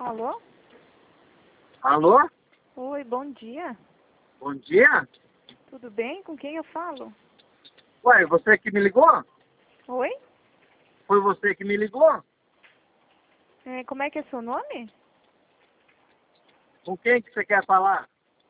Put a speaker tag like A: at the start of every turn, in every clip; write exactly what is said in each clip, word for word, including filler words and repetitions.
A: Alô?
B: Alô?
A: Oi, bom dia.
B: Bom dia?
A: Tudo bem? Com quem eu falo?
B: Ué, você que me ligou?
A: Oi?
B: Foi você que me ligou?
A: É, como é que é seu nome?
B: Com quem que você quer falar?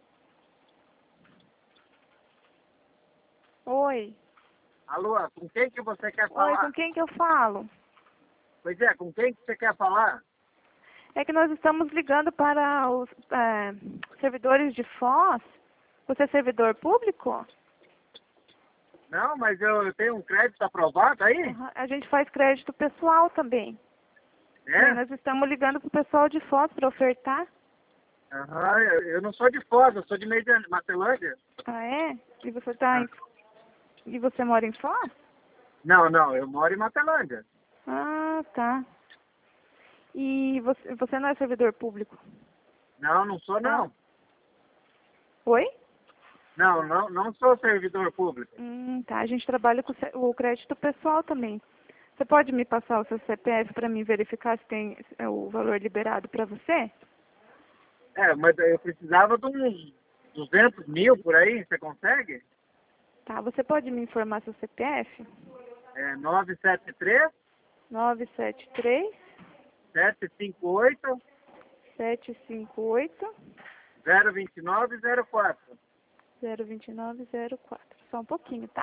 A: Oi.
B: Alô, com quem que você quer
A: Oi, com
B: falar?
A: quem que eu falo?
B: Pois é, com quem que você quer falar?
A: É que nós estamos ligando para os é, servidores de Foz. Você é servidor público?
B: Não, mas eu, eu tenho um crédito aprovado aí?
A: Aham, a gente faz crédito pessoal também. E aí
B: É?
A: nós estamos ligando para o pessoal de Foz para ofertar.
B: Aham, eu, eu não sou de Foz, eu sou de Meia Matelândia.
A: Ah, é? E você tá
B: Ah.
A: em... E você mora em Foz?
B: Não, não, eu moro em Matelândia.
A: Ah, tá. E você, você não é servidor público?
B: Não, não sou
A: Não?
B: não.
A: Oi?
B: Não, não, não sou servidor público.
A: Hum, tá. A gente trabalha com ce- o crédito pessoal também. Você pode me passar o seu C P F para mim verificar se tem é, o valor liberado para você?
B: É, mas eu precisava de uns duzentos mil por aí, você consegue?
A: Tá. Você pode me informar seu C P F?
B: É nove sete três,
A: nove sete três,
B: sete cinco oito,
A: sete cinco oito,
B: zero dois nove zero quatro.
A: zero dois nove zero quatro. Só um pouquinho, tá?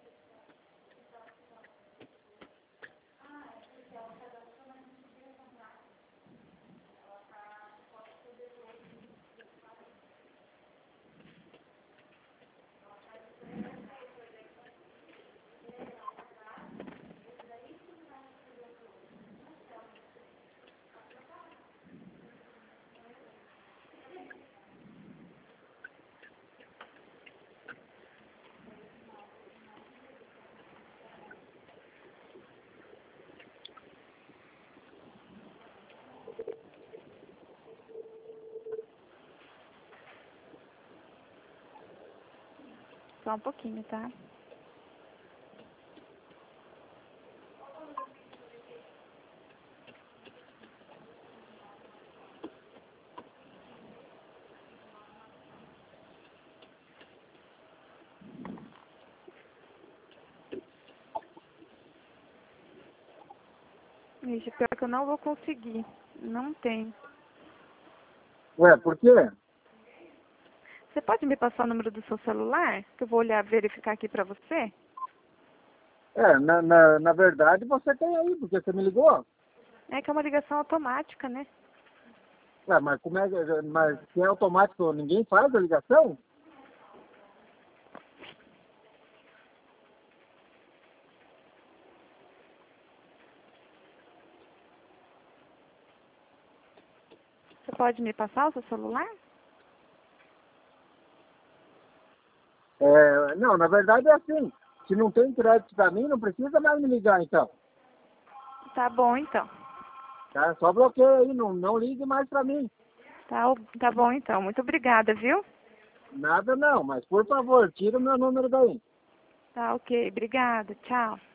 A: Só um pouquinho, tá? Ixi, pior que eu não vou conseguir. Não tem.
B: Ué, por quê?
A: Você pode me passar o número do seu celular? Que eu vou olhar, verificar aqui pra você?
B: É, na, na, na verdade você tem aí, porque você me ligou.
A: É que é uma ligação automática, né?
B: Ué, mas como é que. Mas se é automático, ninguém faz a ligação?
A: Você pode me passar o seu celular?
B: É, não, na verdade é assim. Se não tem crédito pra mim, não precisa mais me ligar então.
A: Tá bom, então.
B: Tá? Só bloqueia aí, não, não ligue mais pra mim.
A: Tá, o- tá bom, então. Muito obrigada, viu?
B: Nada não, mas por favor, tira o meu número daí.
A: Tá, ok. Obrigada. Tchau.